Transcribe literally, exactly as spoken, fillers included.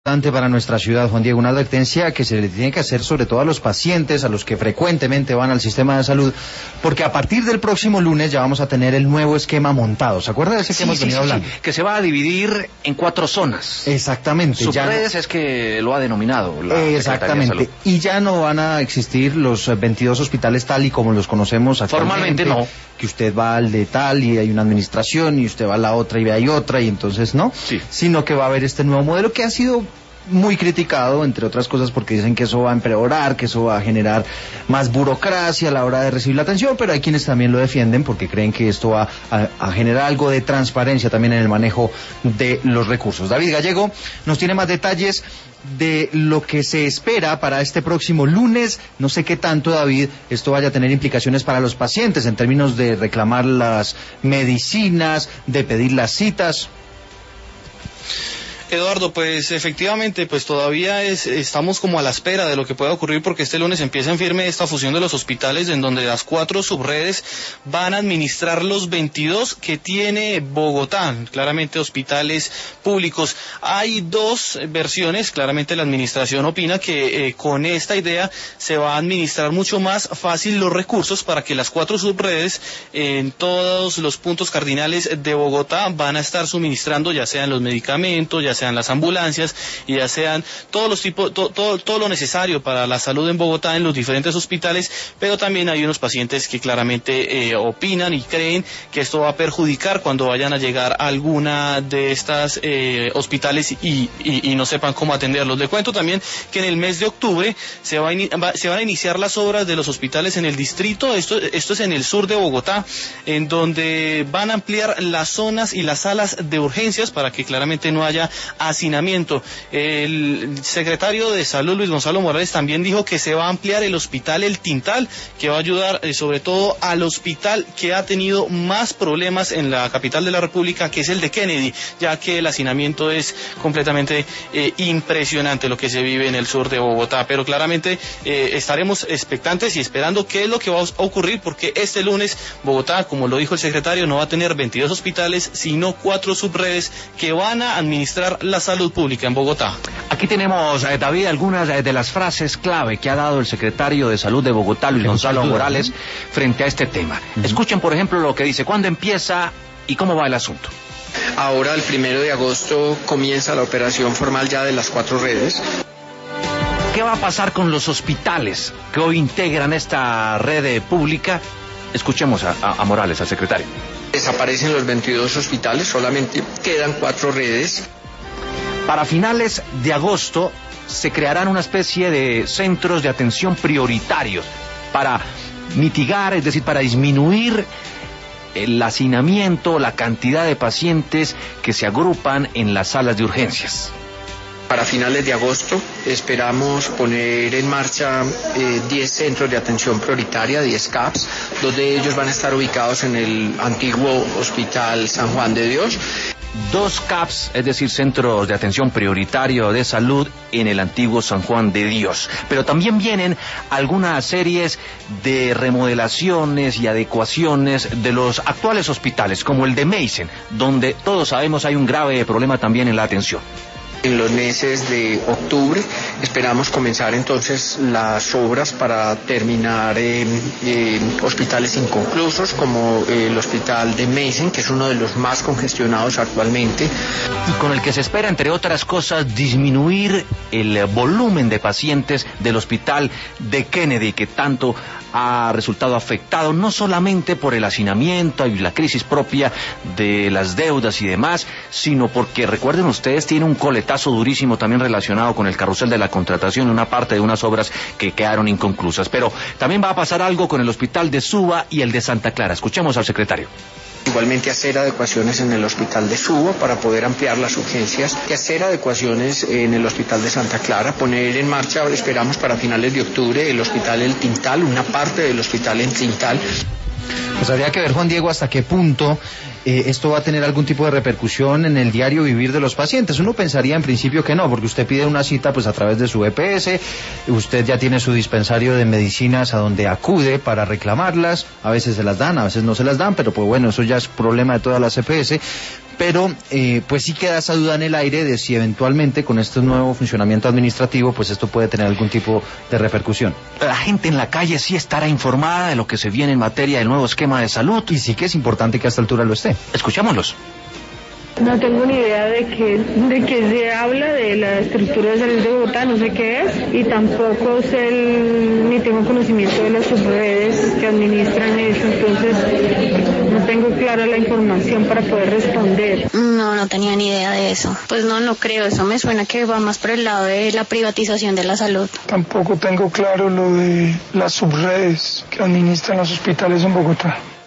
Para nuestra ciudad, Juan Diego, una advertencia que se le tiene que hacer sobre todo a los pacientes, a los que frecuentemente van al sistema de salud, porque a partir del próximo lunes ya vamos a tener el nuevo esquema montado. ¿Se acuerda de ese que sí, hemos sí, venido sí, hablando? Sí, que se va a dividir en cuatro zonas. Exactamente. Subredes no... es que lo ha denominado la Exactamente. Y ya no van a existir los veintidós hospitales tal y como los conocemos actualmente. Formalmente no. Que usted va al de tal y hay una administración y usted va a la otra y hay otra y entonces no. Sí. Sino que va a haber este nuevo modelo que ha sido muy criticado, entre otras cosas, porque dicen que eso va a empeorar, que eso va a generar más burocracia a la hora de recibir la atención, pero hay quienes también lo defienden porque creen que esto va a, a generar algo de transparencia también en el manejo de los recursos. David Gallego nos tiene más detalles de lo que se espera para este próximo lunes. No sé qué tanto, David, esto vaya a tener implicaciones para los pacientes en términos de reclamar las medicinas, de pedir las citas. Eduardo, pues efectivamente, pues todavía es, estamos como a la espera de lo que pueda ocurrir porque este lunes empieza en firme esta fusión de los hospitales en donde las cuatro subredes van a administrar los veintidós que tiene Bogotá, claramente hospitales públicos. Hay dos versiones, claramente la administración opina que eh, con esta idea se va a administrar mucho más fácil los recursos para que las cuatro subredes en todos los puntos cardinales de Bogotá van a estar suministrando ya sean los medicamentos, ya sean las ambulancias y ya sean todos los tipos, to, todo, todo lo necesario para la salud en Bogotá en los diferentes hospitales, pero también hay unos pacientes que claramente eh, opinan y creen que esto va a perjudicar cuando vayan a llegar a alguna de estas eh, hospitales y, y, y no sepan cómo atenderlos. Le cuento también que en el mes de octubre se, va a in, va, se van a iniciar las obras de los hospitales en el distrito, esto, esto es en el sur de Bogotá, en donde van a ampliar las zonas y las salas de urgencias para que claramente no haya hacinamiento. El secretario de Salud, Luis Gonzalo Morales, también dijo que se va a ampliar el hospital El Tintal, que va a ayudar eh, sobre todo al hospital que ha tenido más problemas en la capital de la República, que es el de Kennedy, ya que el hacinamiento es completamente eh, impresionante lo que se vive en el sur de Bogotá, pero claramente eh, estaremos expectantes y esperando qué es lo que va a ocurrir, porque este lunes Bogotá, como lo dijo el secretario, no va a tener veintidós hospitales, sino cuatro subredes que van a administrar la salud pública en Bogotá. Aquí tenemos, eh, David, algunas eh, de las frases clave que ha dado el secretario de Salud de Bogotá, Luis Gonzalo Morales, frente a este tema. Uh-huh. Escuchen, por ejemplo, lo que dice, ¿cuándo empieza y cómo va el asunto? Ahora, el primero de agosto, comienza la operación formal ya de las cuatro redes. ¿Qué va a pasar con los hospitales que hoy integran esta red pública? Escuchemos a, a, a Morales, al secretario. Desaparecen los veintidós hospitales, solamente quedan cuatro redes. Para finales de agosto se crearán una especie de centros de atención prioritarios para mitigar, es decir, para disminuir el hacinamiento, la cantidad de pacientes que se agrupan en las salas de urgencias. Para finales de agosto esperamos poner en marcha eh, diez centros de atención prioritaria, diez C A Ps, dos de ellos van a estar ubicados en el antiguo Hospital San Juan de Dios. Dos C A Ps, es decir, centros de atención prioritario de salud en el antiguo San Juan de Dios. Pero también vienen algunas series de remodelaciones y adecuaciones de los actuales hospitales, como el de Meissen, donde todos sabemos hay un grave problema también en la atención. En los meses de octubre esperamos comenzar entonces las obras para terminar eh, eh, hospitales inconclusos como eh, el hospital de Meissen, que es uno de los más congestionados actualmente. Y con el que se espera, entre otras cosas, disminuir el volumen de pacientes del hospital de Kennedy, que tanto ha resultado afectado no solamente por el hacinamiento y la crisis propia de las deudas y demás, sino porque, recuerden ustedes, tiene un coletazo durísimo también relacionado con el carrusel de la contratación, una parte de unas obras que quedaron inconclusas. Pero también va a pasar algo con el hospital de Suba y el de Santa Clara. Escuchemos al secretario. Igualmente hacer adecuaciones en el hospital de Suba para poder ampliar las urgencias, y hacer adecuaciones en el hospital de Santa Clara, poner en marcha, esperamos para finales de octubre, el hospital El Tintal, una parte del hospital El Tintal. Pues habría que ver, Juan Diego, hasta qué punto eh, esto va a tener algún tipo de repercusión en el diario vivir de los pacientes. Uno pensaría en principio que no, porque usted pide una cita pues a través de su E P S, usted ya tiene su dispensario de medicinas a donde acude para reclamarlas, a veces se las dan, a veces no se las dan, pero pues bueno, eso ya es problema de todas las E P S. pero eh, pues sí queda esa duda en el aire de si eventualmente con este nuevo funcionamiento administrativo pues esto puede tener algún tipo de repercusión. La gente en la calle sí estará informada de lo que se viene en materia del nuevo esquema de salud. Y sí que es importante que a esta altura lo esté. Escuchémoslos. No tengo ni idea de qué, de qué se habla, de la estructura de salud de Bogotá, no sé qué es, y tampoco sé el, ni tengo conocimiento de las subredes que administran eso, entonces no tengo clara la información para poder responder. No, no tenía ni idea de eso. Pues no, no creo, eso me suena que va más por el lado de la privatización de la salud. Tampoco tengo claro lo de las subredes que administran los hospitales en Bogotá.